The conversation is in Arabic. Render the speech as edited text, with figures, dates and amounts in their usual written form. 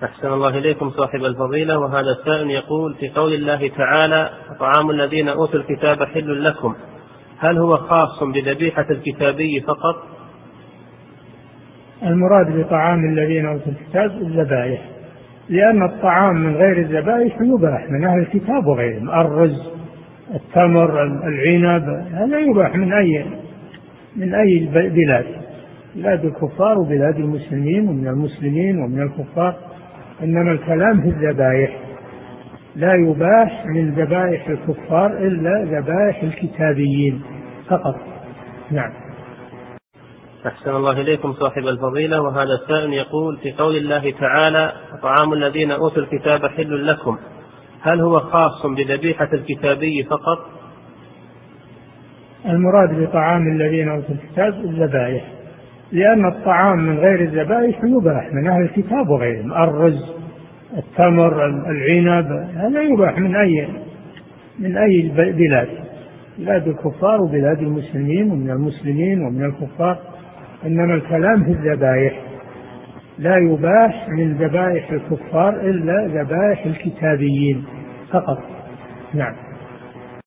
أحسن الله إليكم صاحب الفضيلة. وهذا السائل يقول: في قول الله تعالى: طعام الذين أوتوا الكتاب حل لكم، هل هو خاص بذبيحة الكتابي فقط؟ المراد بطعام الذين أوتوا الكتاب الذبائح، لأن الطعام من غير الذبائح يباح من أهل الكتاب وغيرهم، الرز، التمر، العنب، هذا يباح من أي بلاد الكفار وبلاد المسلمين ومن المسلمين ومن الكفار، إنما الكلام في الذبائح، لا يباح من ذبائح الكفار إلا ذبائح الكتابيين فقط. نعم. أحسن الله إليكم صاحب الفضيلة. وهذا السائل يقول: في قول الله تعالى: طعام الذين أوتوا الكتاب حل لكم، هل هو خاص بذبيحة الكتابي فقط؟ المراد بطعام الذين أوتوا الكتاب الذبائح، لأن الطعام من غير الذبائح يباح من أهل الكتاب وغيرهم، الرز، التمر، العنب، هذا يباح من أي بلاد الكفار وبلاد المسلمين ومن المسلمين ومن الكفار، إنما الكلام في الذبائح، لا يباح من ذبائح الكفار إلا ذبائح الكتابيين فقط. نعم.